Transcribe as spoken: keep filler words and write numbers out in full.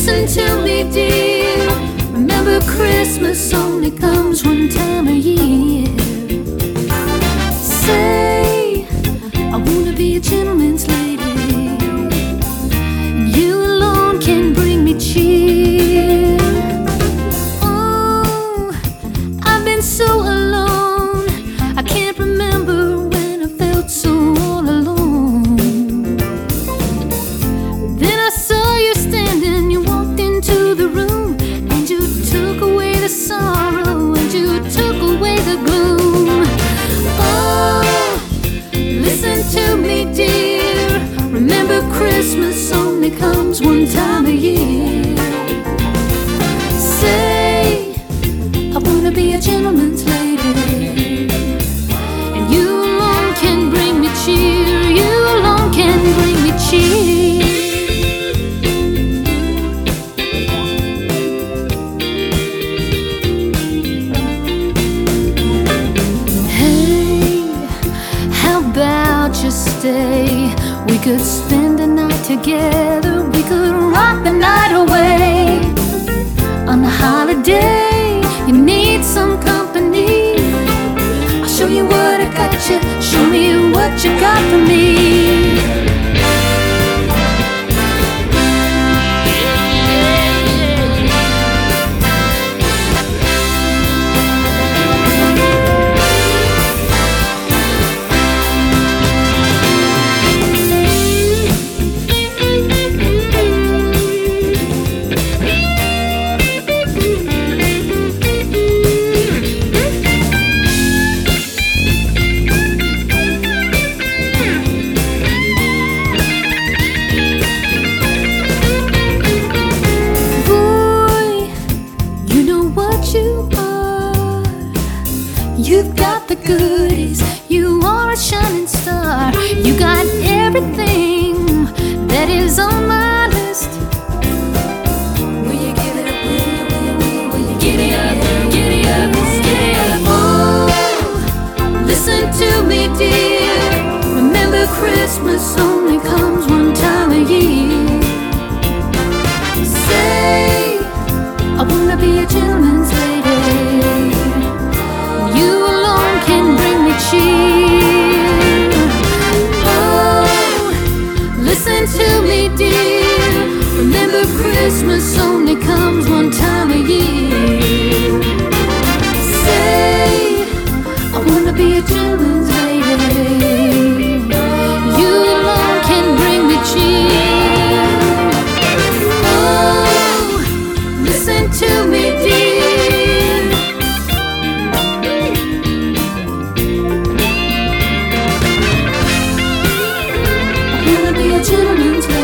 Listen to me, dear. Remember, Christmas only comes one time a year. Say, I wanna be a gentleman's lady. You alone can bring me cheer. Oh, I've been so alone. I can't remember when I felt so all alone. Then I saw you standing, you walked into the room, and you took away the sorrow, and you took away the gloom. Oh, listen to me, dear. Remember, Christmas only comes one time a year. Say, I wanna be a gentleman's lady, and you alone can bring me cheer. You alone can bring me cheer. Hey, how about you stay? We could spend the night together. We could rock the night away. On a holiday, you need some company. I'll show you what I got you. Show me what you got for me. You are. You've got the goodies. You are a shining star. You got everything that is on my list. Will you give it up? Will you, will you, will you, will you giddy up, giddy up, giddy up? Oh, listen to me, dear. Remember, Christmas only comes one time a year. Say, I wanna be a gentleman's lady. You alone can bring me cheer. Oh, listen to me, dear. Remember, Christmas only comes one time a year. Say, I wanna be a gentleman's lady. You alone can bring me cheer. Oh, listen to me, dear. I wanna be a gentleman's lady.